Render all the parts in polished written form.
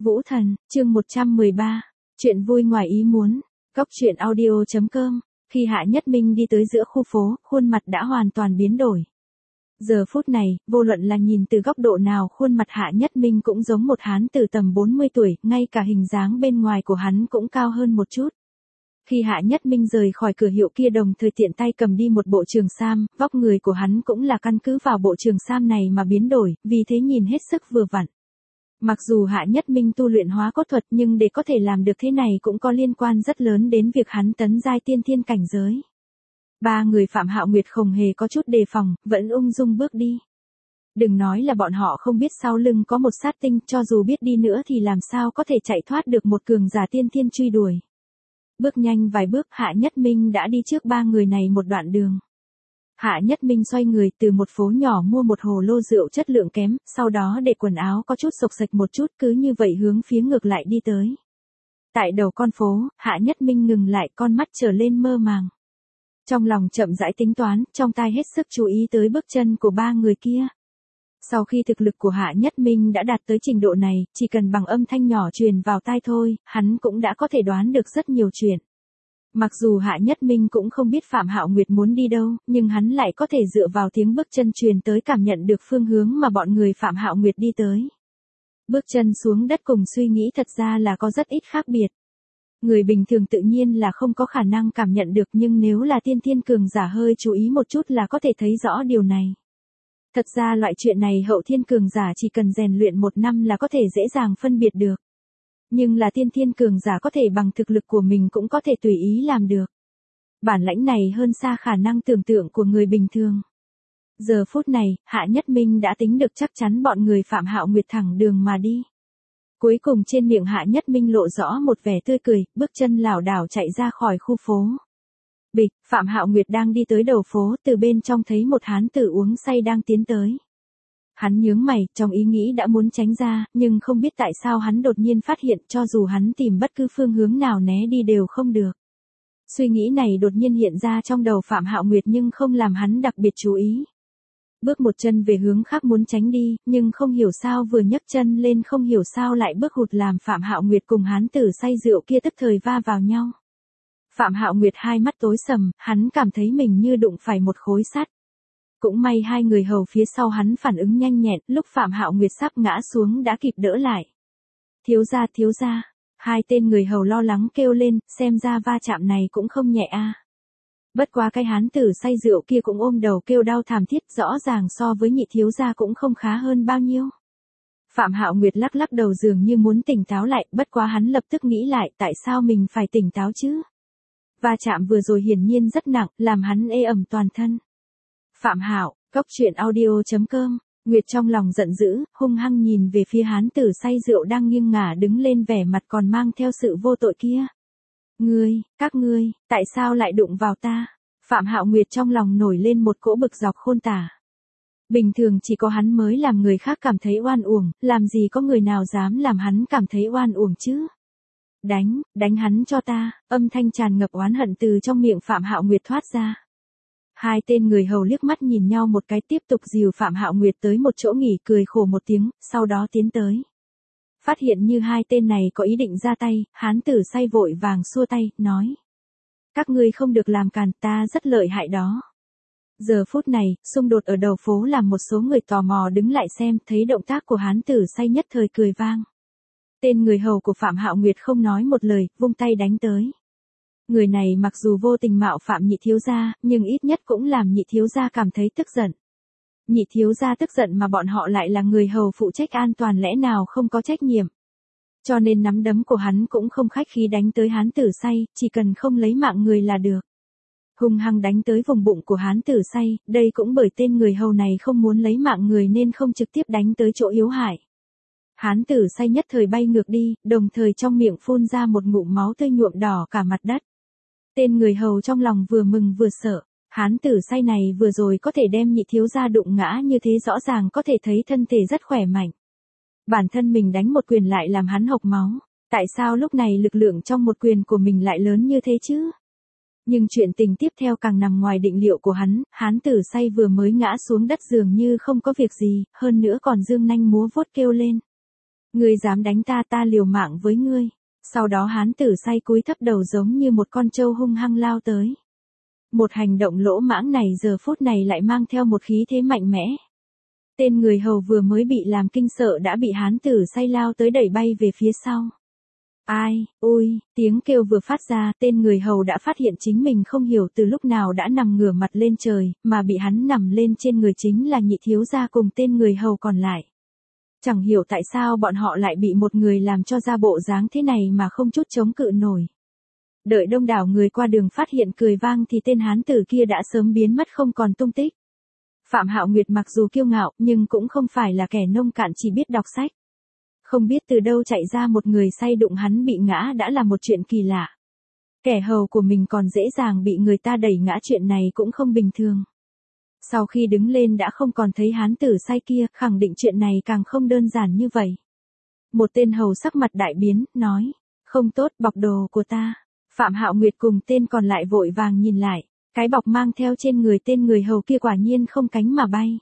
Vũ Thần, chương 113. Chuyện vui ngoài ý muốn. Góc truyện audio.com. Khi Hạ Nhất Minh đi tới giữa khu phố, khuôn mặt đã hoàn toàn biến đổi. Giờ phút này, vô luận là nhìn từ góc độ nào, khuôn mặt Hạ Nhất Minh cũng giống một hán tử tầm 40 tuổi, ngay cả hình dáng bên ngoài của hắn cũng cao hơn một chút. Khi Hạ Nhất Minh rời khỏi cửa hiệu kia, đồng thời tiện tay cầm đi một bộ trường sam, vóc người của hắn cũng là căn cứ vào bộ trường sam này mà biến đổi, vì thế nhìn hết sức vừa vặn. Mặc dù Hạ Nhất Minh tu luyện hóa cốt thuật, nhưng để có thể làm được thế này cũng có liên quan rất lớn đến việc hắn tấn giai tiên thiên cảnh giới. Ba người Phạm Hạo Nguyệt không hề có chút đề phòng, vẫn ung dung bước đi. Đừng nói là bọn họ không biết sau lưng có một sát tinh, cho dù biết đi nữa thì làm sao có thể chạy thoát được một cường giả tiên thiên truy đuổi. Bước nhanh vài bước, Hạ Nhất Minh đã đi trước ba người này một đoạn đường. Hạ Nhất Minh xoay người từ một phố nhỏ mua một hồ lô rượu chất lượng kém, sau đó để quần áo có chút xộc xệch một chút, cứ như vậy hướng phía ngược lại đi tới. Tại đầu con phố, Hạ Nhất Minh ngừng lại, con mắt trở lên mơ màng. Trong lòng chậm rãi tính toán, trong tai hết sức chú ý tới bước chân của ba người kia. Sau khi thực lực của Hạ Nhất Minh đã đạt tới trình độ này, chỉ cần bằng âm thanh nhỏ truyền vào tai thôi, hắn cũng đã có thể đoán được rất nhiều chuyện. Mặc dù Hạ Nhất Minh cũng không biết Phạm Hạo Nguyệt muốn đi đâu, nhưng hắn lại có thể dựa vào tiếng bước chân truyền tới cảm nhận được phương hướng mà bọn người Phạm Hạo Nguyệt đi tới. Bước chân xuống đất cùng suy nghĩ thật ra là có rất ít khác biệt. Người bình thường tự nhiên là không có khả năng cảm nhận được, nhưng nếu là tiên thiên cường giả hơi chú ý một chút là có thể thấy rõ điều này. Thật ra loại chuyện này hậu thiên cường giả chỉ cần rèn luyện 1 năm là có thể dễ dàng phân biệt được. Nhưng là tiên thiên cường giả có thể bằng thực lực của mình cũng có thể tùy ý làm được. Bản lãnh này hơn xa khả năng tưởng tượng của người bình thường. Giờ phút này, Hạ Nhất Minh đã tính được chắc chắn bọn người Phạm Hạo Nguyệt thẳng đường mà đi. Cuối cùng trên miệng Hạ Nhất Minh lộ rõ một vẻ tươi cười, bước chân lảo đảo chạy ra khỏi khu phố. Bịch, Phạm Hạo Nguyệt đang đi tới đầu phố, từ bên trong thấy một hán tử uống say đang tiến tới. Hắn nhướng mày, trong ý nghĩ đã muốn tránh ra, nhưng không biết tại sao hắn đột nhiên phát hiện cho dù hắn tìm bất cứ phương hướng nào né đi đều không được. Suy nghĩ này đột nhiên hiện ra trong đầu Phạm Hạo Nguyệt nhưng không làm hắn đặc biệt chú ý. Bước một chân về hướng khác muốn tránh đi, nhưng không hiểu sao vừa nhấc chân lên không hiểu sao lại bước hụt làm Phạm Hạo Nguyệt cùng hán tử say rượu kia tức thời va vào nhau. Phạm Hạo Nguyệt hai mắt tối sầm, hắn cảm thấy mình như đụng phải một khối sắt. Cũng may hai người hầu phía sau hắn phản ứng nhanh nhẹn, lúc Phạm Hạo Nguyệt sắp ngã xuống đã kịp đỡ lại. Thiếu gia, hai tên người hầu lo lắng kêu lên, xem ra va chạm này cũng không nhẹ a. Bất quá cái hán tử say rượu kia cũng ôm đầu kêu đau thảm thiết, rõ ràng so với nhị thiếu gia cũng không khá hơn bao nhiêu. Phạm Hạo Nguyệt lắc lắc đầu dường như muốn tỉnh táo lại, bất quá hắn lập tức nghĩ lại tại sao mình phải tỉnh táo chứ. Va chạm vừa rồi hiển nhiên rất nặng, làm hắn ê ẩm toàn thân. Phạm Hạo, góc truyện audio.com. Nguyệt trong lòng giận dữ, hung hăng nhìn về phía hán tử say rượu đang nghiêng ngả đứng lên, vẻ mặt còn mang theo sự vô tội kia. Các ngươi, tại sao lại đụng vào ta? Phạm Hạo Nguyệt trong lòng nổi lên một cỗ bực dọc khôn tả. Bình thường chỉ có hắn mới làm người khác cảm thấy oan uổng, làm gì có người nào dám làm hắn cảm thấy oan uổng chứ? Đánh hắn cho ta, âm thanh tràn ngập oán hận từ trong miệng Phạm Hạo Nguyệt thoát ra. Hai tên người hầu liếc mắt nhìn nhau một cái, tiếp tục dìu Phạm Hạo Nguyệt tới một chỗ nghỉ, cười khổ một tiếng, sau đó tiến tới. Phát hiện như hai tên này có ý định ra tay, hán tử say vội vàng xua tay, nói. Các ngươi không được làm càn, ta rất lợi hại đó. Giờ phút này, xung đột ở đầu phố làm một số người tò mò đứng lại xem, thấy động tác của hán tử say nhất thời cười vang. Tên người hầu của Phạm Hạo Nguyệt không nói một lời, vung tay đánh tới. Người này mặc dù vô tình mạo phạm nhị thiếu gia, nhưng ít nhất cũng làm nhị thiếu gia cảm thấy tức giận. Nhị thiếu gia tức giận mà bọn họ lại là người hầu phụ trách an toàn, lẽ nào không có trách nhiệm. Cho nên nắm đấm của hắn cũng không khách khí đánh tới hán tử say, chỉ cần không lấy mạng người là được. Hung hăng đánh tới vùng bụng của hán tử say, đây cũng bởi tên người hầu này không muốn lấy mạng người nên không trực tiếp đánh tới chỗ yếu hại. Hán tử say nhất thời bay ngược đi, đồng thời trong miệng phun ra một ngụm máu tươi nhuộm đỏ cả mặt đất. Tên người hầu trong lòng vừa mừng vừa sợ, hán tử say này vừa rồi có thể đem nhị thiếu gia đụng ngã như thế, rõ ràng có thể thấy thân thể rất khỏe mạnh. Bản thân mình đánh một quyền lại làm hắn hộc máu, tại sao lúc này lực lượng trong một quyền của mình lại lớn như thế chứ? Nhưng chuyện tình tiếp theo càng nằm ngoài định liệu của hắn, hán tử say vừa mới ngã xuống đất dường như không có việc gì, hơn nữa còn dương nanh múa vuốt kêu lên. Ngươi dám đánh ta, ta liều mạng với ngươi. Sau đó hán tử say cúi thấp đầu giống như một con trâu hung hăng lao tới. Một hành động lỗ mãng này giờ phút này lại mang theo một khí thế mạnh mẽ. Tên người hầu vừa mới bị làm kinh sợ đã bị hán tử say lao tới đẩy bay về phía sau. Ai, ôi, tiếng kêu vừa phát ra, tên người hầu đã phát hiện chính mình không hiểu từ lúc nào đã nằm ngửa mặt lên trời, mà bị hắn nằm lên trên người chính là nhị thiếu gia cùng tên người hầu còn lại. Chẳng hiểu tại sao bọn họ lại bị một người làm cho ra bộ dáng thế này mà không chút chống cự nổi. Đợi đông đảo người qua đường phát hiện cười vang thì tên hán tử kia đã sớm biến mất không còn tung tích. Phạm Hạo Nguyệt mặc dù kiêu ngạo nhưng cũng không phải là kẻ nông cạn chỉ biết đọc sách. Không biết từ đâu chạy ra một người say đụng hắn bị ngã đã là một chuyện kỳ lạ. Kẻ hầu của mình còn dễ dàng bị người ta đẩy ngã, chuyện này cũng không bình thường. Sau khi đứng lên đã không còn thấy hán tử say kia, khẳng định chuyện này càng không đơn giản như vậy. Một tên hầu sắc mặt đại biến, nói, không tốt, bọc đồ của ta. Phạm Hạo Nguyệt cùng tên còn lại vội vàng nhìn lại, cái bọc mang theo trên người tên người hầu kia quả nhiên không cánh mà bay.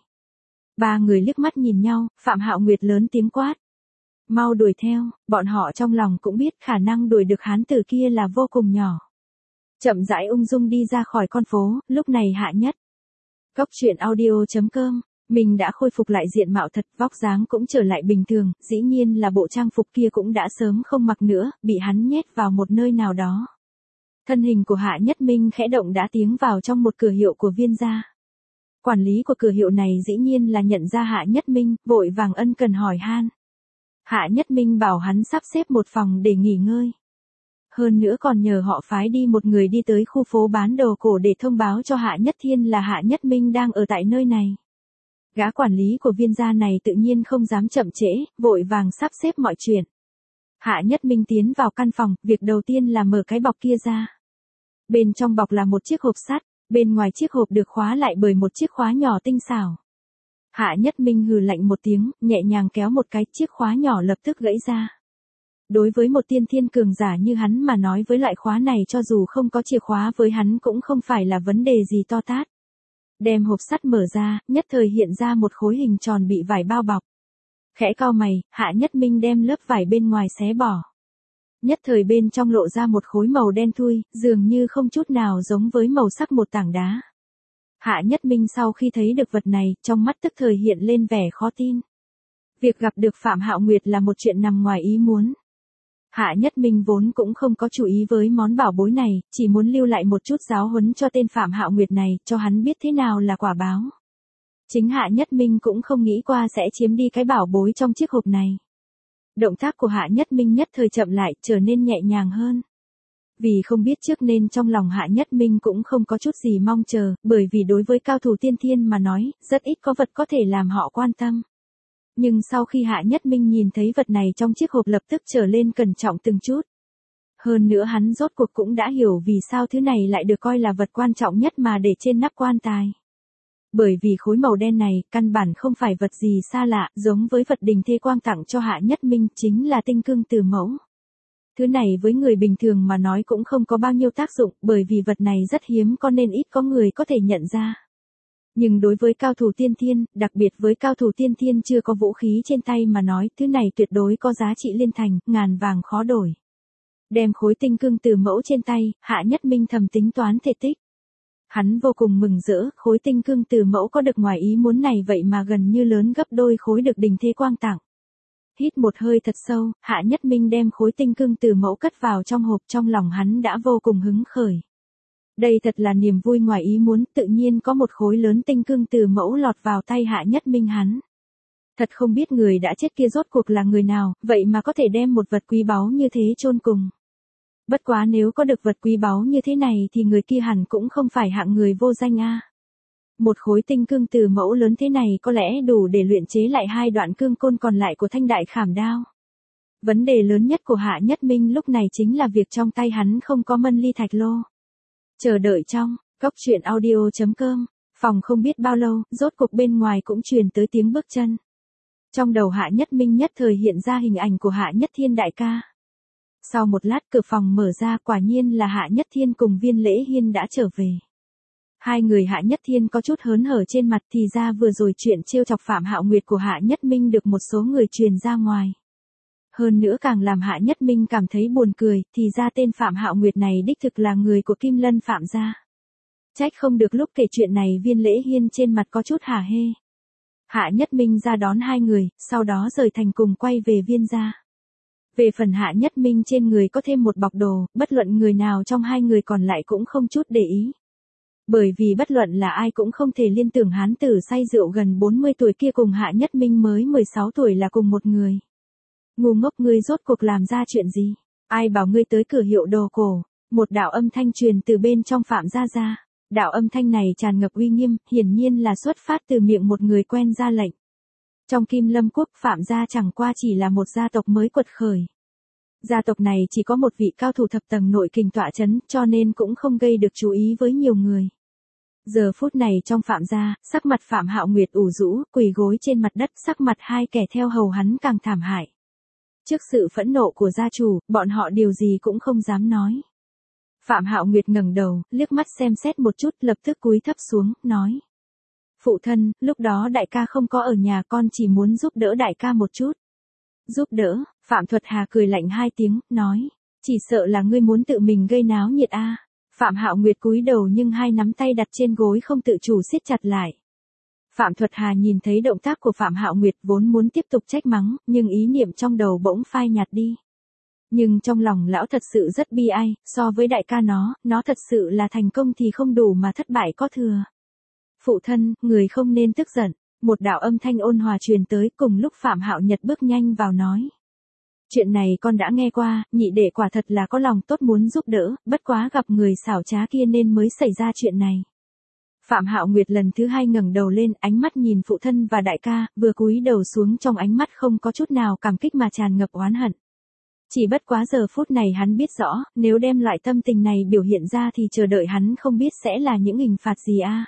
Ba người liếc mắt nhìn nhau, Phạm Hạo Nguyệt lớn tiếng quát. Mau đuổi theo, bọn họ trong lòng cũng biết khả năng đuổi được hán tử kia là vô cùng nhỏ. Chậm rãi ung dung đi ra khỏi con phố, lúc này Hạ Nhất. Cốc truyện audio.com, mình đã khôi phục lại diện mạo thật, vóc dáng cũng trở lại bình thường, dĩ nhiên là bộ trang phục kia cũng đã sớm không mặc nữa, bị hắn nhét vào một nơi nào đó. Thân hình của Hạ Nhất Minh khẽ động đã tiến vào trong một cửa hiệu của Viên gia. Quản lý của cửa hiệu này dĩ nhiên là nhận ra Hạ Nhất Minh, vội vàng ân cần hỏi han. Hạ Nhất Minh bảo hắn sắp xếp một phòng để nghỉ ngơi. Hơn nữa còn nhờ họ phái đi một người đi tới khu phố bán đồ cổ để thông báo cho Hạ Nhất Thiên là Hạ Nhất Minh đang ở tại nơi này. Gã quản lý của Viên gia này tự nhiên không dám chậm trễ, vội vàng sắp xếp mọi chuyện. Hạ Nhất Minh tiến vào căn phòng, việc đầu tiên là mở cái bọc kia ra. Bên trong bọc là một chiếc hộp sắt, bên ngoài chiếc hộp được khóa lại bởi một chiếc khóa nhỏ tinh xảo. Hạ Nhất Minh hừ lạnh một tiếng, nhẹ nhàng kéo một cái, chiếc khóa nhỏ lập tức gãy ra. Đối với một tiên thiên cường giả như hắn mà nói với loại khóa này cho dù không có chìa khóa với hắn cũng không phải là vấn đề gì to tát. Đem hộp sắt mở ra, nhất thời hiện ra một khối hình tròn bị vải bao bọc. Khẽ cau mày, Hạ Nhất Minh đem lớp vải bên ngoài xé bỏ. Nhất thời bên trong lộ ra một khối màu đen thui, dường như không chút nào giống với màu sắc một tảng đá. Hạ Nhất Minh sau khi thấy được vật này, trong mắt tức thời hiện lên vẻ khó tin. Việc gặp được Phạm Hạo Nguyệt là một chuyện nằm ngoài ý muốn. Hạ Nhất Minh vốn cũng không có chú ý với món bảo bối này, chỉ muốn lưu lại một chút giáo huấn cho tên Phạm Hạo Nguyệt này, cho hắn biết thế nào là quả báo. Chính Hạ Nhất Minh cũng không nghĩ qua sẽ chiếm đi cái bảo bối trong chiếc hộp này. Động tác của Hạ Nhất Minh nhất thời chậm lại, trở nên nhẹ nhàng hơn. Vì không biết trước nên trong lòng Hạ Nhất Minh cũng không có chút gì mong chờ, bởi vì đối với cao thủ tiên thiên mà nói, rất ít có vật có thể làm họ quan tâm. Nhưng sau khi Hạ Nhất Minh nhìn thấy vật này trong chiếc hộp lập tức trở lên cẩn trọng từng chút. Hơn nữa hắn rốt cuộc cũng đã hiểu vì sao thứ này lại được coi là vật quan trọng nhất mà để trên nắp quan tài. Bởi vì khối màu đen này, căn bản không phải vật gì xa lạ, giống với vật Đình Thê Quang tặng cho Hạ Nhất Minh, chính là tinh cương từ mẫu. Thứ này với người bình thường mà nói cũng không có bao nhiêu tác dụng, bởi vì vật này rất hiếm có nên ít có người có thể nhận ra. Nhưng đối với cao thủ tiên thiên, đặc biệt với cao thủ tiên thiên chưa có vũ khí trên tay mà nói, thứ này tuyệt đối có giá trị liên thành, ngàn vàng khó đổi. Đem khối tinh cương từ mẫu trên tay, Hạ Nhất Minh thầm tính toán thể tích. Hắn vô cùng mừng rỡ, khối tinh cương từ mẫu có được ngoài ý muốn này vậy mà gần như lớn gấp đôi khối được Đình Thê Quang tặng. Hít một hơi thật sâu, Hạ Nhất Minh đem khối tinh cương từ mẫu cất vào trong hộp, trong lòng hắn đã vô cùng hứng khởi. Đây thật là niềm vui ngoài ý muốn, tự nhiên có một khối lớn tinh cương từ mẫu lọt vào tay Hạ Nhất Minh hắn. Thật không biết người đã chết kia rốt cuộc là người nào, vậy mà có thể đem một vật quý báu như thế chôn cùng. Bất quá nếu có được vật quý báu như thế này thì người kia hẳn cũng không phải hạng người vô danh a. Một khối tinh cương từ mẫu lớn thế này có lẽ đủ để luyện chế lại 2 đoạn cương côn còn lại của Thanh Đại Khảm Đao. Vấn đề lớn nhất của Hạ Nhất Minh lúc này chính là việc trong tay hắn không có mân ly thạch lô. Chờ đợi trong, cốc truyện audio.com, phòng không biết bao lâu, rốt cuộc bên ngoài cũng truyền tới tiếng bước chân. Trong đầu Hạ Nhất Minh nhất thời hiện ra hình ảnh của Hạ Nhất Thiên đại ca. Sau một lát cửa phòng mở ra, quả nhiên là Hạ Nhất Thiên cùng Viên Lễ Hiên đã trở về. Hai người Hạ Nhất Thiên có chút hớn hở trên mặt, thì ra vừa rồi chuyện trêu chọc Phạm Hạo Nguyệt của Hạ Nhất Minh được một số người truyền ra ngoài. Hơn nữa càng làm Hạ Nhất Minh cảm thấy buồn cười, thì ra tên Phạm Hạo Nguyệt này đích thực là người của Kim Lân Phạm gia. Trách không được lúc kể chuyện này Viên Lễ Hiên trên mặt có chút hả hê. Hạ Nhất Minh ra đón hai người, sau đó rời thành cùng quay về Viên gia. Về phần Hạ Nhất Minh trên người có thêm một bọc đồ, bất luận người nào trong hai người còn lại cũng không chút để ý. Bởi vì bất luận là ai cũng không thể liên tưởng hán tử say rượu gần 40 tuổi kia cùng Hạ Nhất Minh mới 16 tuổi là cùng một người. Ngu ngốc, ngươi rốt cuộc làm ra chuyện gì? Ai bảo ngươi tới cửa hiệu đồ cổ? Một đạo âm thanh truyền từ bên trong Phạm gia ra. Đạo âm thanh này tràn ngập uy nghiêm, hiển nhiên là xuất phát từ miệng một người quen ra lệnh. Trong Kim Lâm Quốc, Phạm gia chẳng qua chỉ là một gia tộc mới quật khởi. Gia tộc này chỉ có một vị cao thủ thập tầng nội kình tọa chấn, cho nên cũng không gây được chú ý với nhiều người. Giờ phút này trong Phạm gia, sắc mặt Phạm Hạo Nguyệt ủ rũ, quỳ gối trên mặt đất, sắc mặt hai kẻ theo hầu hắn càng thảm hại. Trước sự phẫn nộ của gia chủ, bọn họ điều gì cũng không dám nói. Phạm Hạo Nguyệt ngẩng đầu, liếc mắt xem xét một chút, lập tức cúi thấp xuống, nói. Phụ thân, lúc đó đại ca không có ở nhà, con chỉ muốn giúp đỡ đại ca một chút. Giúp đỡ? Phạm Thuật Hà cười lạnh hai tiếng, nói. Chỉ sợ là ngươi muốn tự mình gây náo nhiệt a. Phạm Hạo Nguyệt cúi đầu nhưng hai nắm tay đặt trên gối không tự chủ siết chặt lại. Phạm Thuật Hà nhìn thấy động tác của Phạm Hạo Nguyệt vốn muốn tiếp tục trách mắng, nhưng ý niệm trong đầu bỗng phai nhạt đi. Nhưng trong lòng lão thật sự rất bi ai, so với đại ca nó thật sự là thành công thì không đủ mà thất bại có thừa. Phụ thân, người không nên tức giận. Một đạo âm thanh ôn hòa truyền tới, cùng lúc Phạm Hạo Nhật bước nhanh vào nói. Chuyện này con đã nghe qua, nhị đệ quả thật là có lòng tốt muốn giúp đỡ, bất quá gặp người xảo trá kia nên mới xảy ra chuyện này. Phạm Hạo Nguyệt lần thứ hai ngẩng đầu lên, ánh mắt nhìn phụ thân và đại ca, vừa cúi đầu xuống, trong ánh mắt không có chút nào cảm kích mà tràn ngập oán hận. Chỉ bất quá giờ phút này hắn biết rõ, nếu đem loại tâm tình này biểu hiện ra thì chờ đợi hắn không biết sẽ là những hình phạt gì a.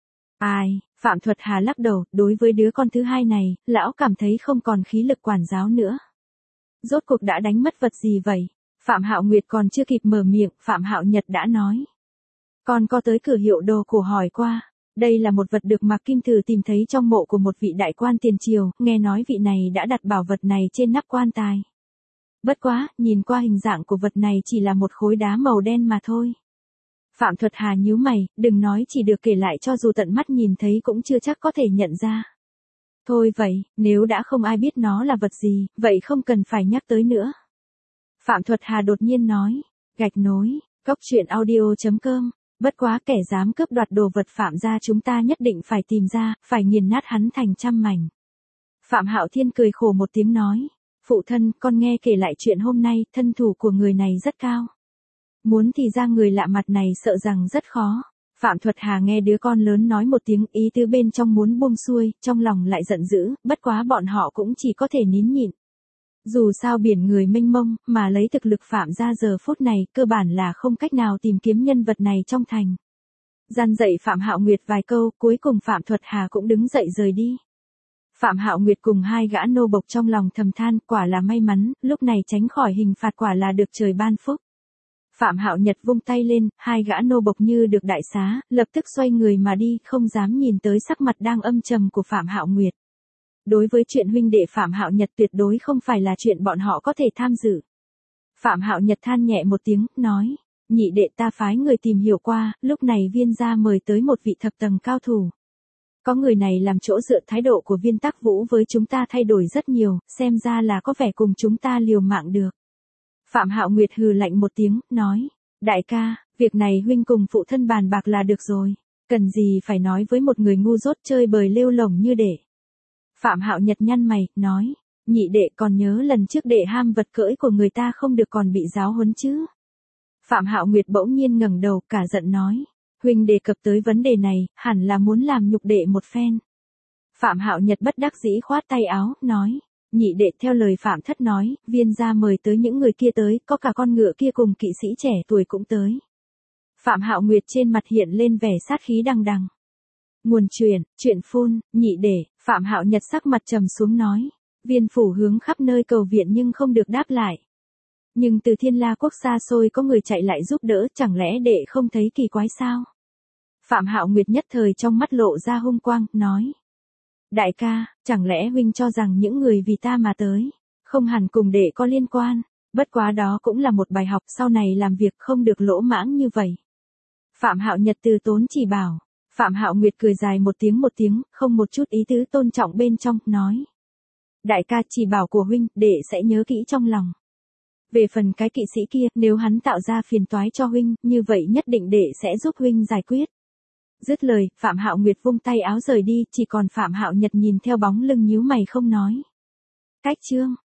Ai? Phạm Thuật Hà lắc đầu, đối với đứa con thứ hai này, lão cảm thấy không còn khí lực quản giáo nữa. Rốt cuộc đã đánh mất vật gì vậy? Phạm Hạo Nguyệt còn chưa kịp mở miệng, Phạm Hạo Nhật đã nói. Con có tới cửa hiệu đồ cổ hỏi qua. Đây là một vật được Mạc Kim Thử tìm thấy trong mộ của một vị đại quan tiền triều, nghe nói vị này đã đặt bảo vật này trên nắp quan tài. Bất quá, nhìn qua hình dạng của vật này chỉ là một khối đá màu đen mà thôi. Phạm Thuật Hà nhíu mày, đừng nói chỉ được kể lại, cho dù tận mắt nhìn thấy cũng chưa chắc có thể nhận ra. Thôi vậy, nếu đã không ai biết nó là vật gì, vậy không cần phải nhắc tới nữa. Phạm Thuật Hà đột nhiên nói, gạch nối, coctruyện.audio.com, bất quá kẻ dám cướp đoạt đồ vật Phạm gia chúng ta nhất định phải tìm ra, phải nghiền nát hắn thành trăm mảnh. Phạm Hạo Thiên cười khổ một tiếng nói, phụ thân, con nghe kể lại chuyện hôm nay, thân thủ của người này rất cao. Muốn thì ra người lạ mặt này sợ rằng rất khó. Phạm Thuật Hà nghe đứa con lớn nói một tiếng, ý tứ bên trong muốn buông xuôi, trong lòng lại giận dữ, bất quá bọn họ cũng chỉ có thể nín nhịn. Dù sao biển người mênh mông, mà lấy thực lực Phạm gia giờ phút này, cơ bản là không cách nào tìm kiếm nhân vật này trong thành. Gian dạy Phạm Hạo Nguyệt vài câu, cuối cùng Phạm Thuật Hà cũng đứng dậy rời đi. Phạm Hạo Nguyệt cùng hai gã nô bộc trong lòng thầm than, quả là may mắn, lúc này tránh khỏi hình phạt, quả là được trời ban phúc. Phạm Hạo Nhật vung tay lên, hai gã nô bộc như được đại xá, lập tức xoay người mà đi, không dám nhìn tới sắc mặt đang âm trầm của Phạm Hạo Nguyệt. Đối với chuyện huynh đệ Phạm Hạo Nhật tuyệt đối không phải là chuyện bọn họ có thể tham dự. Phạm Hạo Nhật than nhẹ một tiếng, nói, nhị đệ ta phái người tìm hiểu qua, lúc này Viên gia mời tới một vị thập tầng cao thủ. Có người này làm chỗ dựa, thái độ của Viên Tắc Vũ với chúng ta thay đổi rất nhiều, xem ra là có vẻ cùng chúng ta liều mạng được. Phạm Hạo Nguyệt hừ lạnh một tiếng, nói, đại ca, việc này huynh cùng phụ thân bàn bạc là được rồi, cần gì phải nói với một người ngu dốt chơi bời lêu lổng như đệ. Phạm Hạo Nhật nhăn mày, nói, nhị đệ còn nhớ lần trước đệ ham vật cưỡi của người ta không được còn bị giáo huấn chứ. Phạm Hạo Nguyệt bỗng nhiên ngẩng đầu, cả giận nói, huynh đề cập tới vấn đề này, hẳn là muốn làm nhục đệ một phen. Phạm Hạo Nhật bất đắc dĩ khoát tay áo, nói, nhị đệ theo lời Phạm thất nói, Viên gia mời tới những người kia tới, có cả con ngựa kia cùng kỵ sĩ trẻ tuổi cũng tới. Phạm Hạo Nguyệt trên mặt hiện lên vẻ sát khí đằng đằng. Nguồn chuyện phun, nhị đệ, Phạm Hạo Nhật sắc mặt trầm xuống nói, Viên phủ hướng khắp nơi cầu viện nhưng không được đáp lại. Nhưng từ Thiên La quốc xa xôi có người chạy lại giúp đỡ, chẳng lẽ đệ không thấy kỳ quái sao? Phạm Hạo Nguyệt nhất thời trong mắt lộ ra hung quang, nói. Đại ca, chẳng lẽ huynh cho rằng những người vì ta mà tới, Không hẳn cùng đệ có liên quan, bất quá đó cũng là một bài học sau này làm việc không được lỗ mãng như vậy. Phạm Hạo Nhật từ tốn chỉ bảo. Phạm Hạo Nguyệt cười dài một tiếng, không một chút ý tứ tôn trọng bên trong, nói. Đại ca chỉ bảo của huynh, đệ sẽ nhớ kỹ trong lòng. Về phần cái kỵ sĩ kia, nếu hắn tạo ra phiền toái cho huynh, như vậy nhất định đệ sẽ giúp huynh giải quyết. Dứt lời, Phạm Hạo Nguyệt vung tay áo rời đi, chỉ còn Phạm Hạo Nhật nhìn theo bóng lưng nhíu mày không nói. Cách chương